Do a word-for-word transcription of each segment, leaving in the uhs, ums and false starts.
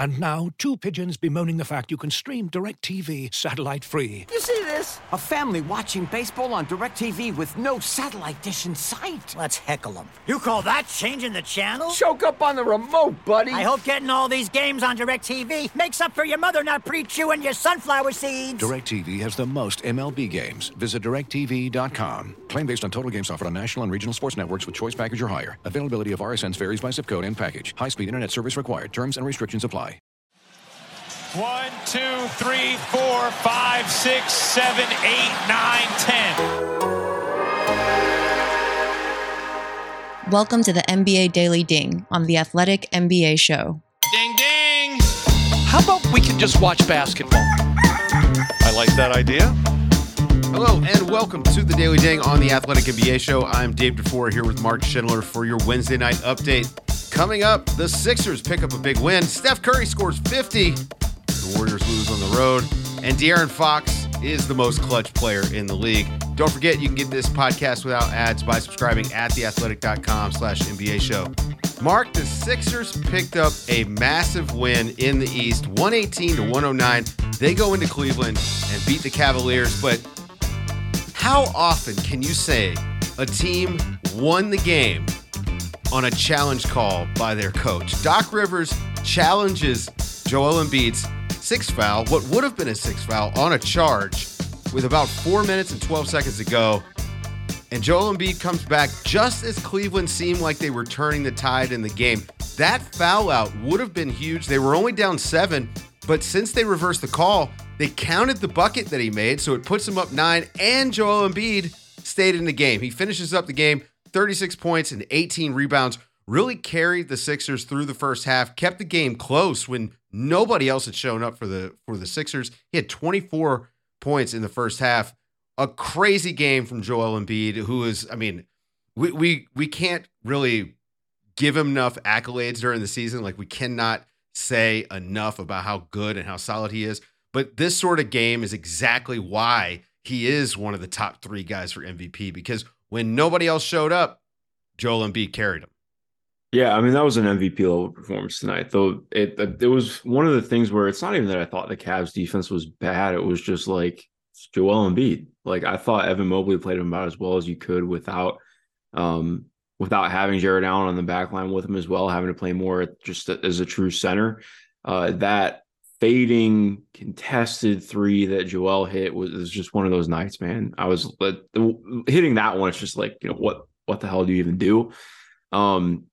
And now, two pigeons bemoaning the fact you can stream DirecTV satellite-free. You see this? A family watching baseball on DirecTV with no satellite dish in sight. Let's heckle them. You call that changing the channel? Choke up on the remote, buddy. I hope getting all these games on DirecTV makes up for your mother not pre-chewing your sunflower seeds. DirecTV has the most M L B games. Visit direct T V dot com. Claim based on total games offered on national and regional sports networks with choice package or higher. Availability of R S Ns varies by zip code and package. High-speed internet service required. Terms and restrictions apply. One, two, three, four, five, six, seven, eight, nine, ten. Welcome to the N B A Daily Ding on the Athletic N B A Show. Ding, ding. How about we can just watch basketball? I like that idea. Hello, and welcome to the Daily Ding on the Athletic N B A Show. I'm Dave DeFore here with Mark Schindler for your Wednesday night update. Coming up, the Sixers pick up a big win. Steph Curry scores fifty. The Warriors lose on the road. And De'Aaron Fox is the most clutch player in the league. Don't forget, you can get this podcast without ads by subscribing at theathletic.com slash NBA show. Mark, the Sixers picked up a massive win in the East, one eighteen to one oh nine. They go into Cleveland and beat the Cavaliers. But how often can you say a team won the game on a challenge call by their coach? Doc Rivers challenges Joel Embiid's sixth foul, what would have been a sixth foul, on a charge with about four minutes and twelve seconds to go. And Joel Embiid comes back just as Cleveland seemed like they were turning the tide in the game. That foul out would have been huge. They were only down seven, but since they reversed the call, they counted the bucket that he made, so it puts him up nine, and Joel Embiid stayed in the game. He finishes up the game, thirty-six points and eighteen rebounds, really carried the Sixers through the first half, kept the game close when nobody else had shown up for the for the Sixers. He had twenty-four points in the first half. A crazy game from Joel Embiid, who is, I mean, we we we can't really give him enough accolades during the season. Like, we cannot say enough about how good and how solid he is. But this sort of game is exactly why he is one of the top three guys for M V P, because when nobody else showed up, Joel Embiid carried him. Yeah, I mean, that was an M V P level performance tonight. Though it it was one of the things where it's not even that I thought the Cavs defense was bad. It was just like Joel Embiid. Like, I thought Evan Mobley played him about as well as you could without um, without having Jared Allen on the back line with him as well, having to play more just as a true center. Uh, that fading contested three that Joel hit was, was just one of those nights, man. I was uh, hitting that one. It's just like, you know, what what the hell do you even do? Um,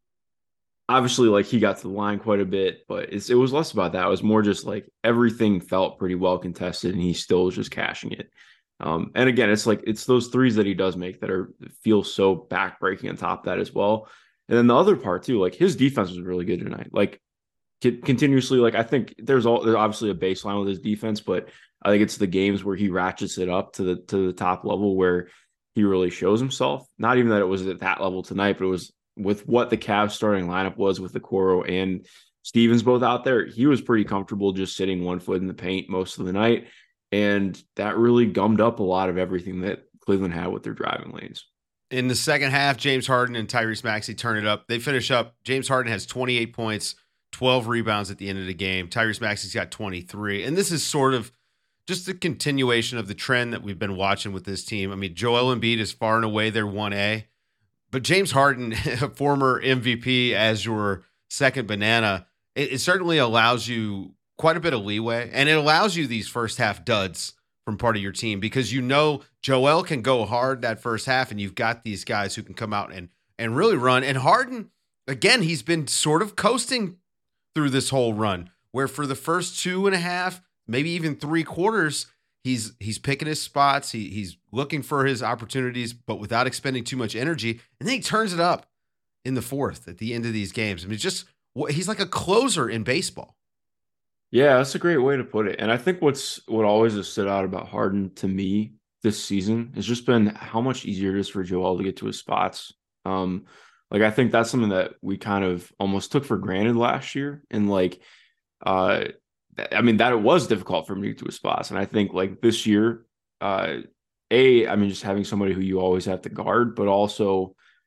Obviously, like, he got to the line quite a bit, but it's, it was less about that. It was more just like everything felt pretty well contested, and he still was just cashing it. Um, and again, it's like it's those threes that he does make that are feel so backbreaking on top of that as well. And then the other part too, like, his defense was really good tonight. Like, continuously, like, I think there's all there's obviously a baseline with his defense, but I think it's the games where he ratchets it up to the to the top level where he really shows himself. Not even that it was at that level tonight, but it was with what the Cavs starting lineup was with Okoro and Stevens both out there. He was pretty comfortable just sitting one foot in the paint most of the night. And that really gummed up a lot of everything that Cleveland had with their driving lanes. In the second half, James Harden and Tyrese Maxey turn it up. They finish up. James Harden has twenty-eight points, twelve rebounds at the end of the game. Tyrese Maxey's got twenty-three. And this is sort of just a continuation of the trend that we've been watching with this team. I mean, Joel Embiid is far and away their one A. But James Harden, a former M V P as your second banana, it, it certainly allows you quite a bit of leeway, and it allows you these first half duds from part of your team because you know Joel can go hard that first half, and you've got these guys who can come out and and really run. And Harden, again, he's been sort of coasting through this whole run, where for the first two and a half, maybe even three quarters, He's he's picking his spots. He he's looking for his opportunities, but without expending too much energy. And then he turns it up in the fourth at the end of these games. I mean, just he's like a closer in baseball. Yeah, that's a great way to put it. And I think what's what always has stood out about Harden to me this season has just been how much easier it is for Joel to get to his spots. Um, like I think that's something that we kind of almost took for granted last year, and like, uh. I mean, that it was difficult for him to get to his spots. And I think like this year, uh, A, I mean, just having somebody who you always have to guard, but also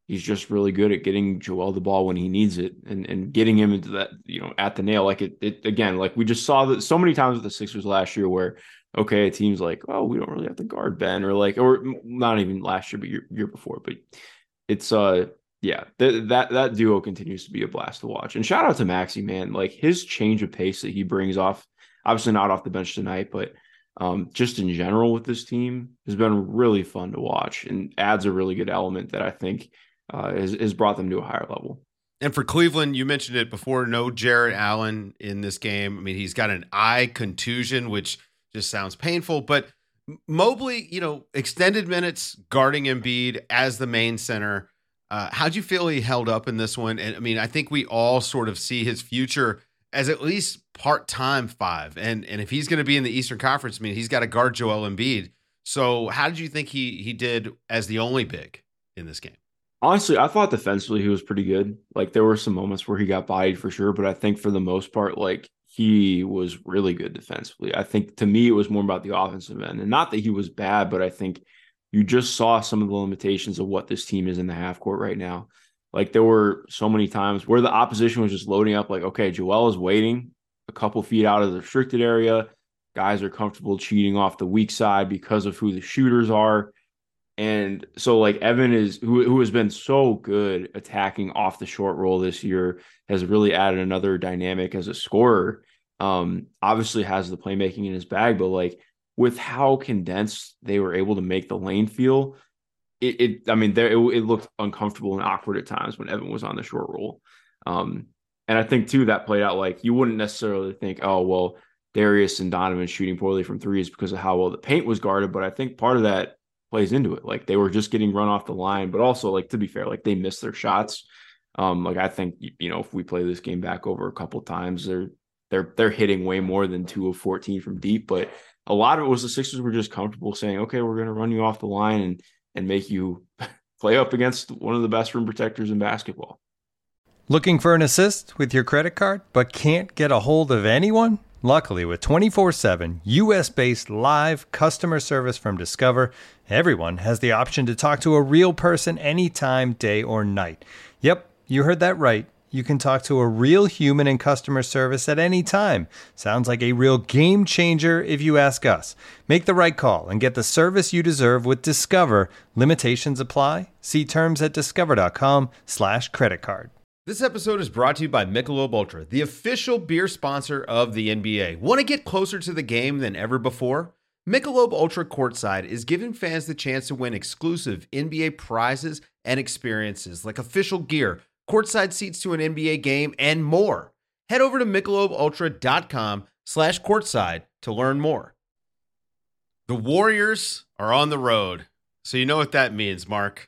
he's just really good at getting Joel the ball when he needs it and, and getting him into that, you know, at the nail. Like it, it again, like we just saw that so many times with the Sixers last year where, okay, a team's like, oh, we don't really have to guard Ben, or like, or not even last year, but year, year before. But it's, uh, yeah, th- that that duo continues to be a blast to watch. And shout out to Maxey, man. Like his change of pace that he brings off, obviously not off the bench tonight, but um, just in general with this team has been really fun to watch and adds a really good element that I think uh, has, has brought them to a higher level. And for Cleveland, you mentioned it before, no Jarrett Allen in this game. I mean, he's got an eye contusion, which just sounds painful, but Mobley, you know, extended minutes guarding Embiid as the main center. Uh, how'd you feel he held up in this one? And I mean, I think we all sort of see his future as at least part-time five. And and if he's going to be in the Eastern Conference, I mean, he's got to guard Joel Embiid. So how did you think he he did as the only big in this game? Honestly, I thought defensively he was pretty good. Like there were some moments where he got bodied for sure, but I think for the most part, like he was really good defensively. I think to me, it was more about the offensive end, and not that he was bad, but I think you just saw some of the limitations of what this team is in the half court right now. Like there were so many times where the opposition was just loading up like, okay, Joel is waiting a couple feet out of the restricted area. Guys are comfortable cheating off the weak side because of who the shooters are. And so like Evan is who, who has been so good attacking off the short roll this year, has really added another dynamic as a scorer. Um, obviously has the playmaking in his bag, but like with how condensed they were able to make the lane feel, it, it I mean, there it, it looked uncomfortable and awkward at times when Evan was on the short roll. Um, and I think too that played out like you wouldn't necessarily think, oh well, Darius and Donovan shooting poorly from threes because of how well the paint was guarded, but I think part of that plays into it. Like they were just getting run off the line, but also like, to be fair, like they missed their shots. Um, like I think, you know, if we play this game back over a couple of times, they're, they're, they're hitting way more than two of fourteen from deep, but a lot of it was the Sixers were just comfortable saying, okay, we're going to run you off the line and, and make you play up against one of the best rim protectors in basketball. Looking for an assist with your credit card, but can't get a hold of anyone? Luckily, with twenty-four seven U S-based live customer service from Discover, everyone has the option to talk to a real person anytime, day or night. Yep, you heard that right. You can talk to a real human in customer service at any time. Sounds like a real game changer if you ask us. Make the right call and get the service you deserve with Discover. Limitations apply. See terms at discover.com slash credit card. This episode is brought to you by Michelob Ultra, the official beer sponsor of the N B A. Want to get closer to the game than ever before? Michelob Ultra Courtside is giving fans the chance to win exclusive N B A prizes and experiences like official gear, courtside seats to an N B A game, and more. Head over to michelobultra.com slash courtside to learn more. The Warriors are on the road, so you know what that means, Mark.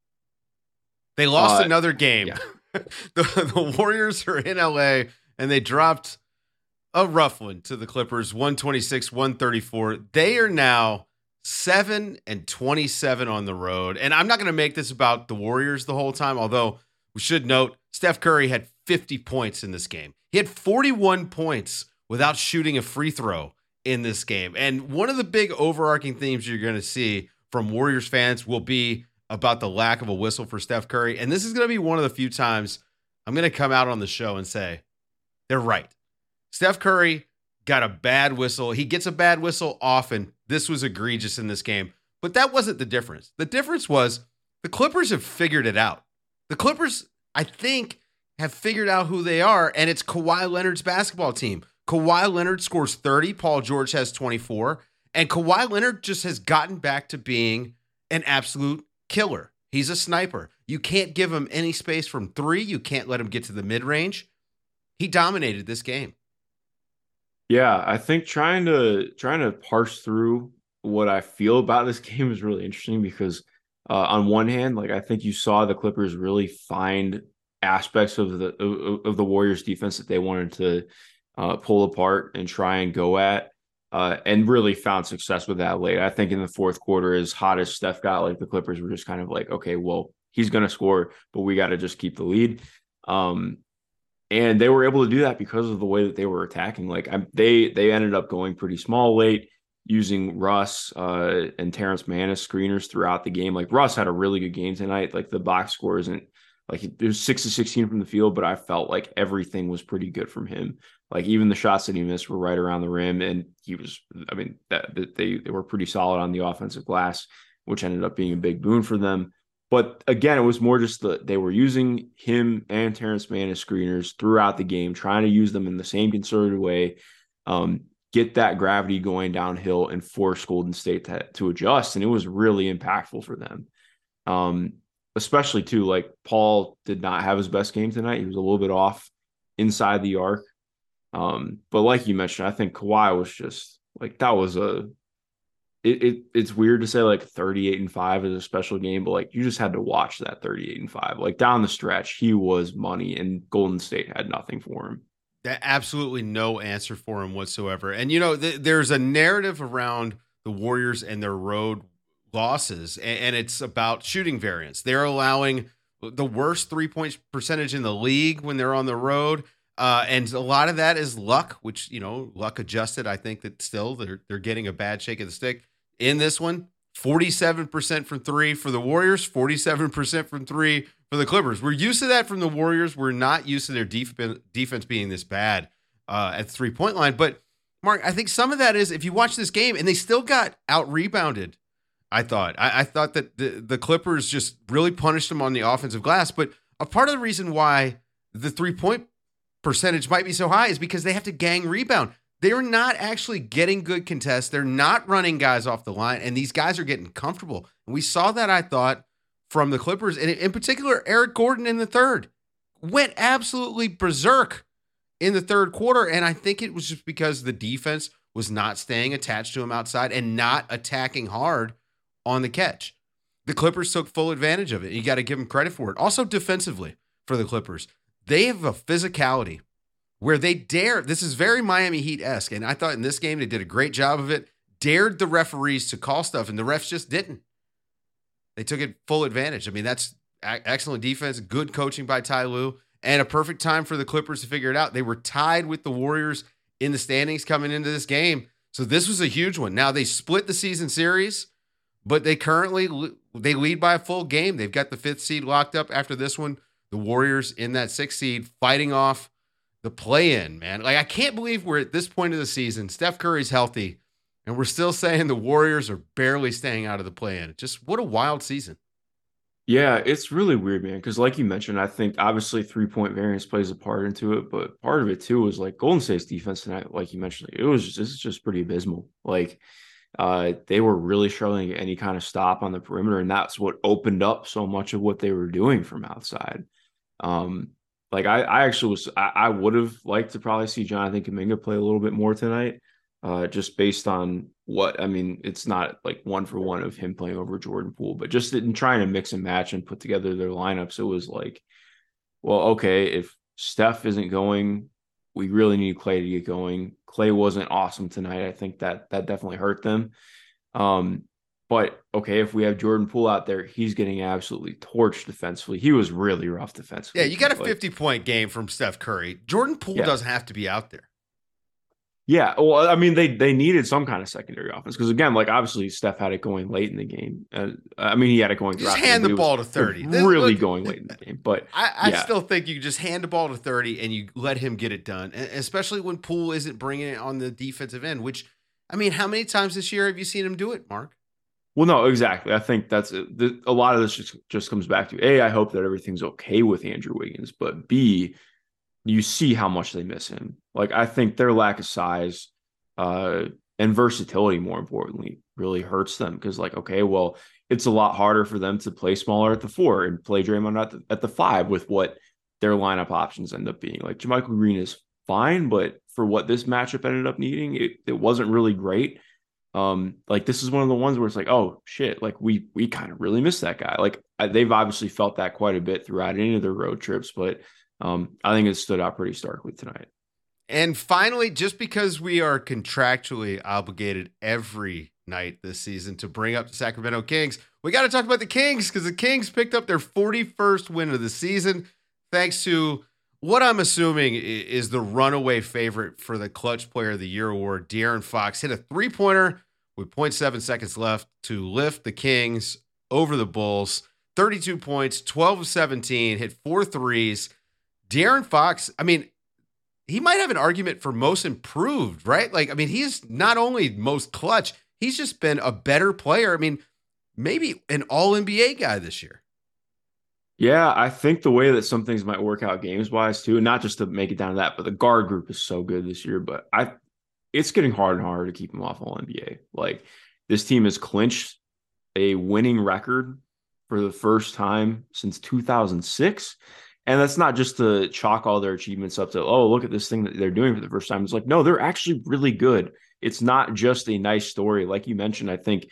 They lost uh, another game. Yeah. the, the Warriors are in L A, and they dropped a rough one to the Clippers, one twenty-six one thirty-four. They are now seven and twenty-seven on the road. And I'm not going to make this about the Warriors the whole time, although we should note Steph Curry had fifty points in this game. He had forty-one points without shooting a free throw in this game. And one of the big overarching themes you're going to see from Warriors fans will be about the lack of a whistle for Steph Curry. And this is going to be one of the few times I'm going to come out on the show and say, they're right. Steph Curry got a bad whistle. He gets a bad whistle often. This was egregious in this game, but that wasn't the difference. The difference was the Clippers have figured it out. The Clippers, I think, have figured out who they are, and it's Kawhi Leonard's basketball team. Kawhi Leonard scores thirty. Paul George has twenty-four. And Kawhi Leonard just has gotten back to being an absolute killer. He's a sniper. You can't give him any space from three. You can't let him get to the mid-range. He dominated this game. Yeah, I think trying to trying to parse through what I feel about this game is really interesting because uh, on one hand, like I think you saw the Clippers really find aspects of the of, of the Warriors defense that they wanted to uh, pull apart and try and go at. Uh, and really found success with that late. I think in the fourth quarter, as hot as Steph got, like the Clippers were just kind of like, okay, well, he's going to score, but we got to just keep the lead. Um, and they were able to do that because of the way that they were attacking. Like I, they they ended up going pretty small late. using Russ uh, and Terrence Mann as screeners throughout the game. Like Russ had a really good game tonight. Like the box score isn't like there's six to sixteen from the field, but I felt like everything was pretty good from him. Like even the shots that he missed were right around the rim, and he was, I mean, that, that they, they were pretty solid on the offensive glass, which ended up being a big boon for them. But again, it was more just that they were using him and Terrence Mann as screeners throughout the game, trying to use them in the same concerted way, um, get that gravity going downhill and force Golden State to, to adjust. And it was really impactful for them. Um, especially too, like Paul did not have his best game tonight. He was a little bit off inside the arc. Um, but like you mentioned, I think Kawhi was just like, that was a, it, it it's weird to say like thirty-eight and five is a special game, but like you just had to watch that thirty-eight and five, like down the stretch, he was money and Golden State had nothing for him. Absolutely no answer for him whatsoever. And, you know, th- there's a narrative around the Warriors and their road losses, and, and it's about shooting variance. They're allowing the worst three-point percentage in the league when they're on the road. Uh, and a lot of that is luck, which, you know, luck adjusted. I think that still they're they're getting a bad shake of the stick. In this one, forty-seven percent from three for the Warriors, forty-seven percent from three for the Clippers. We're used to that from the Warriors. We're not used to their def- defense being this bad uh, at the three-point line. But, Mark, I think some of that is if you watch this game, and they still got out-rebounded, I thought. I, I thought that the, the Clippers just really punished them on the offensive glass. But a part of the reason why the three-point percentage might be so high is because they have to gang rebound. They're not actually getting good contests. They're not running guys off the line, and these guys are getting comfortable. And we saw that, I thought, from the Clippers, and in particular, Eric Gordon in the third went absolutely berserk in the third quarter, and I think it was just because the defense was not staying attached to him outside and not attacking hard on the catch. The Clippers took full advantage of it. You got to give them credit for it. Also defensively for the Clippers, they have a physicality where they dare, this is very Miami Heat-esque, and I thought in this game they did a great job of it, dared the referees to call stuff, and the refs just didn't. They took it full advantage. I mean, that's excellent defense, good coaching by Ty Lue, and a perfect time for the Clippers to figure it out. They were tied with the Warriors in the standings coming into this game, so this was a huge one. Now, they split the season series, but they currently, they lead by a full game. They've got the fifth seed locked up after this one. The Warriors in that sixth seed fighting off the play-in, man. Like, I can't believe we're at this point of the season. Steph Curry's healthy, and we're still saying the Warriors are barely staying out of the play-in. Just what a wild season. Yeah, it's really weird, man, because like you mentioned, I think obviously three-point variance plays a part into it, but part of it, too, was like Golden State's defense tonight, like you mentioned, it was just, this is just pretty abysmal. Like, uh, they were really struggling to get any kind of stop on the perimeter, and that's what opened up so much of what they were doing from outside. Um, like I, I actually was, I, I would have liked to probably see Jonathan Kuminga play a little bit more tonight, uh, just based on what, I mean, it's not like one for one of him playing over Jordan Poole, but just in trying to mix and match and put together their lineups, it was like, well, okay, if Steph isn't going, we really need Clay to get going. Clay wasn't awesome tonight. I think that that definitely hurt them. Um, But, okay, if we have Jordan Poole out there, he's getting absolutely torched defensively. He was really rough defensively. Yeah, you got a fifty-point game from Steph Curry. Jordan Poole yeah. doesn't have to be out there. Yeah, well, I mean, they they needed some kind of secondary offense because, again, like, obviously Steph had it going late in the game. Uh, I mean, he had it going throughout. Just hand the, the ball to thirty. Really this, going late in the game. But I, I yeah. still think you just hand the ball to thirty and you let him get it done, and especially when Poole isn't bringing it on the defensive end, which, I mean, how many times this year have you seen him do it, Mark? Well, no, exactly. I think that's a, a lot of this just, just comes back to, A, I hope that everything's okay with Andrew Wiggins, but B, you see how much they miss him. Like, I think their lack of size uh, and versatility, more importantly, really hurts them because, like, okay, well, it's a lot harder for them to play smaller at the four and play Draymond at the, at the five with what their lineup options end up being. Like, JaMychal Green is fine, but for what this matchup ended up needing, it, it wasn't really great. Um, like this is one of the ones where it's like, oh shit, like we we kind of really miss that guy. Like I, they've obviously felt that quite a bit throughout any of their road trips, but um, I think it stood out pretty starkly tonight. And finally, just because we are contractually obligated every night this season to bring up the Sacramento Kings, we got to talk about the Kings because the Kings picked up their forty-first win of the season thanks to what I'm assuming is the runaway favorite for the Clutch Player of the Year award. De'Aaron Fox hit a three-pointer with zero point seven seconds left to lift the Kings over the Bulls. thirty-two points, twelve of seventeen, hit four threes. De'Aaron Fox, I mean, he might have an argument for most improved, right? Like, I mean, he's not only most clutch, he's just been a better player. I mean, maybe an all N B A guy this year. Yeah, I think the way that some things might work out games-wise, too, not just to make it down to that, but the guard group is so good this year, but I, it's getting harder and harder to keep him off all N B A. Like, this team has clinched a winning record for the first time since two thousand six. And that's not just to chalk all their achievements up to, oh, look at this thing that they're doing for the first time. It's like, no, they're actually really good. It's not just a nice story. Like you mentioned, I think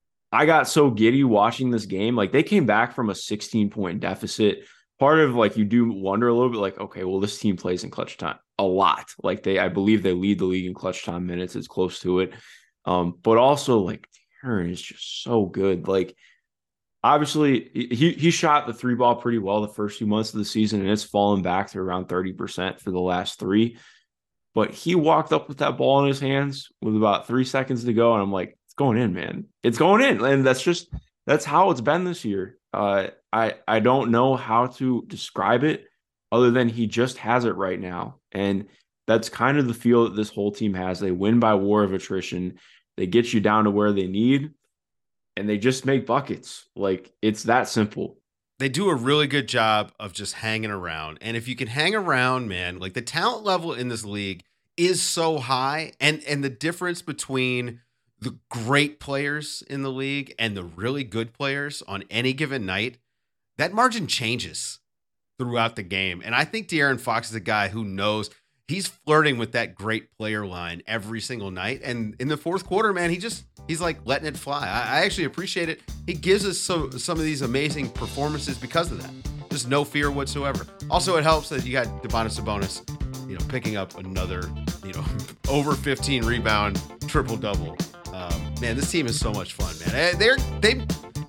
I got so giddy watching this game. Like, they came back from a sixteen-point deficit. Part of, like, you do wonder a little bit, like, okay, well, this team plays in clutch time a lot. Like, they, I believe they lead the league in clutch time minutes. It's close to it. Um, but also, like, De'Aaron is just so good. Like, obviously, he he shot the three ball pretty well the first few months of the season, and it's fallen back to around thirty percent for the last three. But he walked up with that ball in his hands with about three seconds to go, and I'm like, it's going in, man. It's going in. And that's just, that's how it's been this year. Uh, I, I don't know how to describe it other than he just has it right now. And that's kind of the feel that this whole team has. They win by war of attrition. They get you down to where they need, and they just make buckets. Like, it's that simple. They do a really good job of just hanging around. And if you can hang around, man, like, the talent level in this league is so high. And, and the difference between the great players in the league and the really good players on any given night, that margin changes throughout the game. And I think De'Aaron Fox is a guy who knows he's flirting with that great player line every single night. And in the fourth quarter, man, he just, he's like letting it fly. I, I actually appreciate it. He gives us so, some of these amazing performances because of that. Just no fear whatsoever. Also, it helps that you got Domantas Sabonis, you know, picking up another, you know, over fifteen rebound, triple double. Um, man, this team is so much fun, man. They're, they,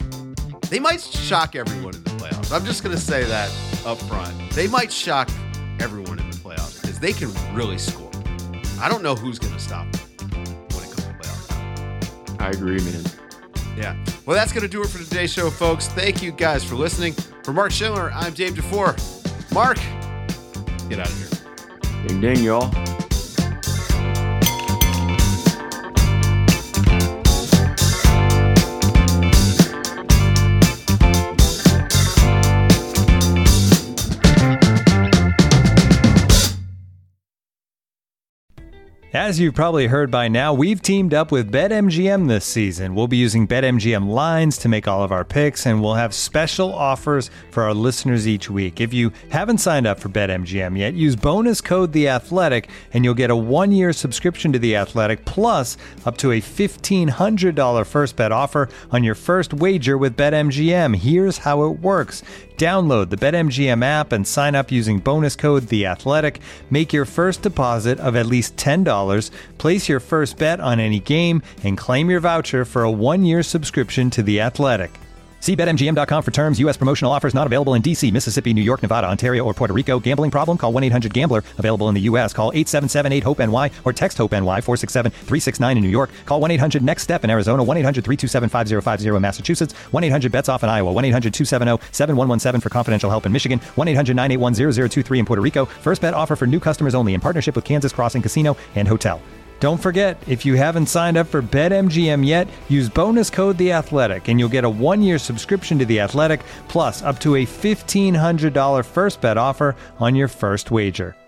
they might shock everyone in the playoffs. I'm just going to say that up front. They might shock everyone in the playoffs because they can really score. I don't know who's going to stop them when it comes to playoffs. I agree, man. Yeah. Well, that's going to do it for today's show, folks. Thank you guys for listening. For Mark Schindler, I'm Dave DeFore. Mark, get out of here. Ding, ding, y'all. As you've probably heard by now, we've teamed up with BetMGM this season. We'll be using BetMGM lines to make all of our picks, and we'll have special offers for our listeners each week. If you haven't signed up for BetMGM yet, use bonus code The Athletic, and you'll get a one-year subscription to The Athletic, plus up to a fifteen hundred dollars first bet offer on your first wager with BetMGM. Here's how it works. Download the BetMGM app and sign up using bonus code The Athletic. Make your first deposit of at least ten dollars, place your first bet on any game, and claim your voucher for a one-year subscription to The Athletic. See Bet M G M dot com for terms. U S promotional offers not available in D C, Mississippi, New York, Nevada, Ontario, or Puerto Rico. Gambling problem? Call one eight hundred gambler. Available in the U S. Call eight seven seven eight hope N Y or text HOPE-NY four six seven three six nine in New York. Call one eight hundred next step in Arizona. one eight hundred three two seven five zero five zero in Massachusetts. one eight hundred bets off in Iowa. one eight hundred two seven zero seven one one seven for confidential help in Michigan. one eight hundred nine eight one zero zero two three in Puerto Rico. First bet offer for new customers only in partnership with Kansas Crossing Casino and Hotel. Don't forget, if you haven't signed up for BetMGM yet, use bonus code The Athletic, and you'll get a one-year subscription to The Athletic, plus up to a fifteen hundred dollars first bet offer on your first wager.